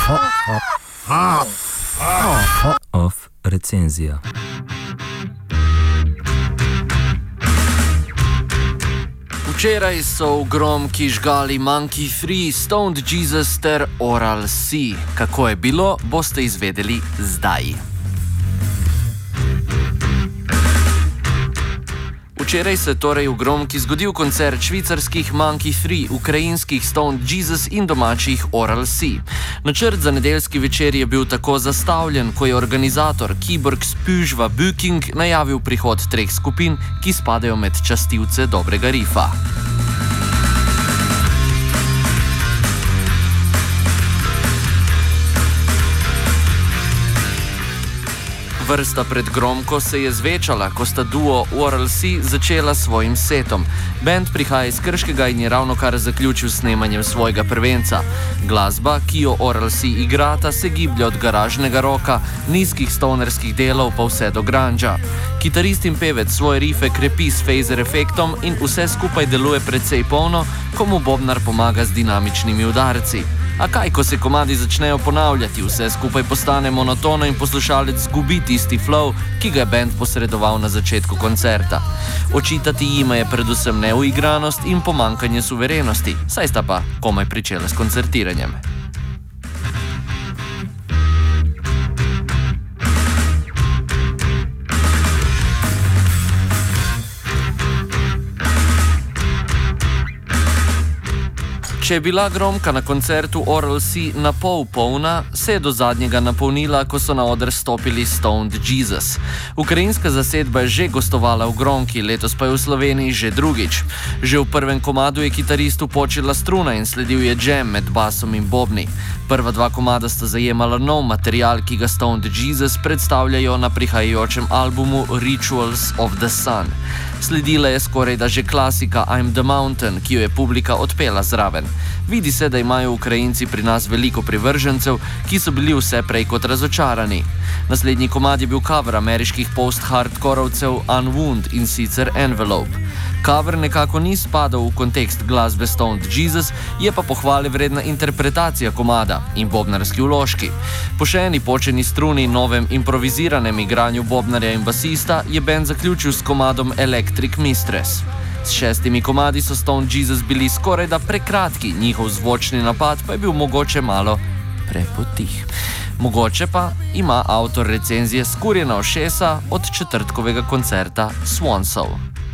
Off recenzija. Včeraj so v gromki žgali Monkey 3, Stoned Jesus ter Oral C. Kako je bilo, boste izvedeli zdaj. Včeraj se je torej v gromki zgodil koncert švicarskih Monkey 3, ukrajinskih Stoned Jesus in domačih Oral C. Načrt za nedeljski večer je bil tako zastavljen, ko je organizator Kyborg Spüžva Booking najavil prihod 3 skupin, ki spadajo med častilce dobrega rifa. Vrsta pred gromko se je zvečala, ko sta duo Oral C začela s svojim setom. Band prihaja iz Krškega in je ravnokar zaključil snemanjem svojega prvenca. Glasba, ki jo Oral C igrata, se giblje od garažnega roka, nizkih stonerskih delov pa vse do grunga. Kitarist in pevec svoje rife krepi s phaser efektom in vse skupaj deluje precej polno, ko mu bobnar pomaga z dinamičnimi udarci. A kaj, ko se komadi začnejo ponavljati, vse skupaj postane monotono in poslušalec zgubi tisti flow, ki ga je band posredoval na začetku koncerta. Očitati jima je predvsem neuigranost in pomankanje suverenosti, saj sta pa komaj pričela s koncertiranjem. Če je bila gromka na koncertu Oral C na pol polna, se je do zadnjega napolnila, ko so na oder stopili Stoned Jesus. Ukrajinska zasedba je že gostovala v gromki, letos pa je v Sloveniji že drugič. Že v prvem komadu je kitaristu počila struna in sledil je jam med basom in bobni. Prva 2 komada sta zajemala nov material, ki ga Stoned Jesus predstavljajo na prihajajočem albumu Rituals of the Sun. Sledila je skorajda že klasika I'm the Mountain, ki jo je publika odpela zraven. Vidi se, da imajo Ukrajinci pri nas veliko privržencev, ki so bili vse prej kot razočarani. Naslednji komad je bil cover ameriških post-hardkorovcev Unwound in sicer Envelope. Cover nekako ni spadal v kontekst glasbe Stoned Jesus, je pa pohvale vredna interpretacija komada in bobnarski vložki. Po še eni počeni struni novem improviziranem igranju bobnarja in basista je band zaključil s komadom Electric Mistress. S 6 komadi so Stoned Jesus bili skorajda prekratki, njihov zvočni napad pa je bil mogoče malo prepotih. Mogoče pa ima avtor recenzije skurjena ušesa od četrtkovega koncerta Swansov.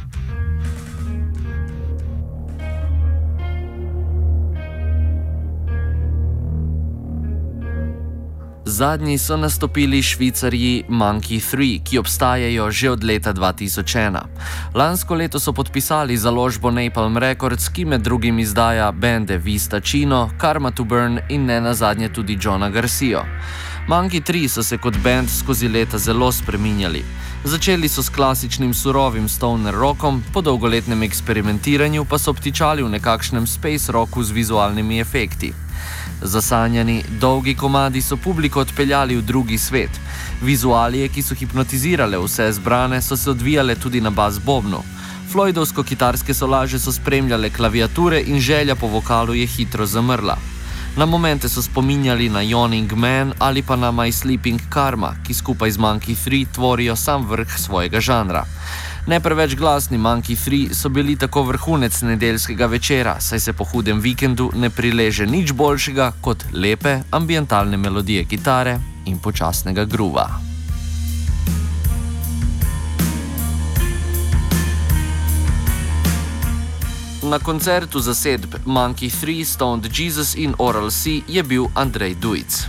Zadnji so nastopili Švicarji Monkey 3, ki obstajajo že od leta 2001. Lansko leto so podpisali založbo Napalm Records, ki med drugim izdaja bende Vista Chino, Karma to Burn in ne nazadnje tudi Johna Garcio. Monkey 3 so se kot band skozi leta zelo spreminjali. Začeli so s klasičnim surovim stoner rockom, po dolgoletnem eksperimentiranju pa so obtičali v nekakšnem space rocku z vizualnimi efekti. Zasanjani, dolgi komadi so publiko odpeljali v drugi svet. Vizualije, ki so hipnotizirale vse zbrane, so se odvijale tudi na bas bobnu. Floydovsko-kitarske solaže so spremljale klaviature in želja po vokalu je hitro zamrla. Na momente so spominjali na Yawning Man ali pa na My Sleeping Karma, ki skupaj z Monkey 3 tvorijo sam vrh svojega žanra. Ne preveč glasni Monkey 3 so bili tako vrhunec nedeljskega večera, saj se po hudem vikendu ne prileže nič boljšega kot lepe ambientalne melodije kitare in počasnega groova. Na koncertu zasedb Monkey 3, Stoned Jesus in Oral C je bil Andrej Dujc.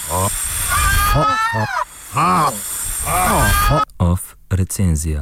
Off recenzija.